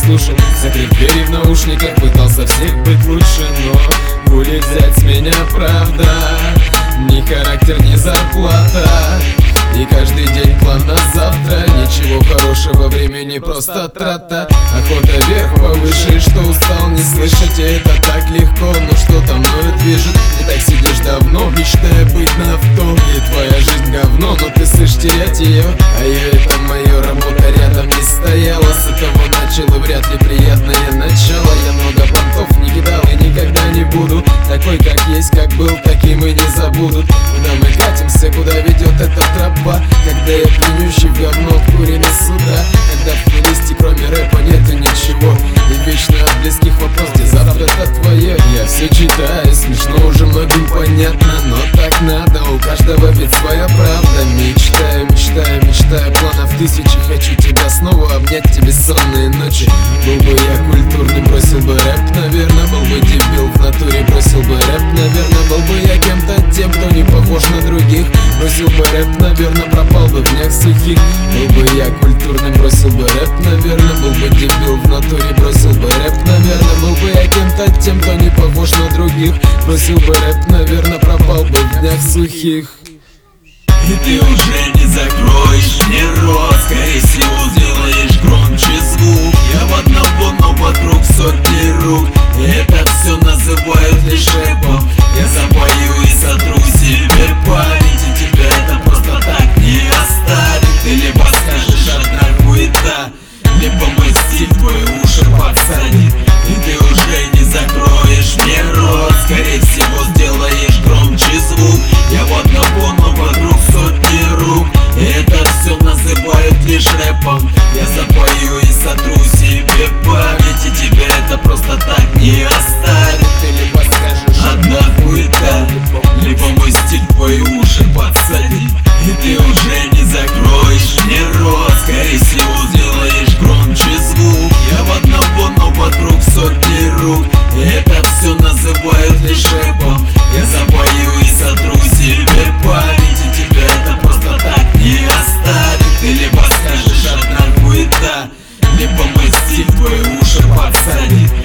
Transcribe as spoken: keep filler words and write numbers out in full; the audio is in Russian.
слушал, закрыв двери в наушниках, пытался всех быть лучше, но будет взять с меня правда, ни характер, ни зарплата. И каждый день план на завтра, ничего хорошего, времени просто трата. Охота вверх, повыше, что устал не слышать, и это так легко, но что-то мною движет. И так сидишь давно, мечтая быть на авто, и твоя жизнь говно, но ты слышишь терять ее. А я, это моя работа, рядом не стояла, с этого начал, и вряд ли приятное начало. Я много понтов не кидал и никогда не буду, такой как есть, как был, таким и не забудут. Куда мы катимся, куда ведет эта тропа, когда я пьянющий в говно вкуренный суда, когда в плейлисте кроме рэпа нету ничего, и вечно от близких вопрос, где завтра-то твое. Я все читаю, смешно уже многим понятно, но так надо, у каждого ведь своя правда. Мечтаю, мечтаю, мечтаю, планов тысячи, хочу тебя снова обнять, тебе сонные ночи. Был бы я культурный, бросил бы рэп, наверное, был бы дебил в натуре, бросил бы рэп, наверное, был бы я кем-то тем, кто не похож на других, бросил бы рэп, наверное, пропал бы в днях сухих. Был бы я культурный, бросил бы рэп, наверное, был бы дебил в натуре, бросил бы рэп, наверное, был бы я кем-то тем, кто не похож на других, бросил бы рэп, наверное, пропал бы в днях сухих. И ты уже не закроешь мне рот, скорее всего сделаешь громче звук. Я в одного, но вокруг сотни рук, и это все называют лишь рэпом. Я запою и сотру себе память, и тебя это просто так не оставит. Ты либо скажешь одна хуета, либо мой стиль твои уши подсадит. И ты уже не закроешь мне рот, скорее всего сделаешь громче звук. Я в одного, но вокруг сотни рук, и это все называют лишь рэпом. Я запою и сотру себе память, и тебя это просто так не оставит. Ты либо скажешь одна хуета, либо мой стиль твои уши подсадит. И ты уже не закроешь мне рот, скорее всего сделаешь громче звук. Я в одного, но вокруг сотни рук, и это все называют лишь рэпом. Я запою и сотру себе память, и тебя это просто так не оставит. Ты либо скажешь одна хуета, либо мой стиль твои уши подсадит.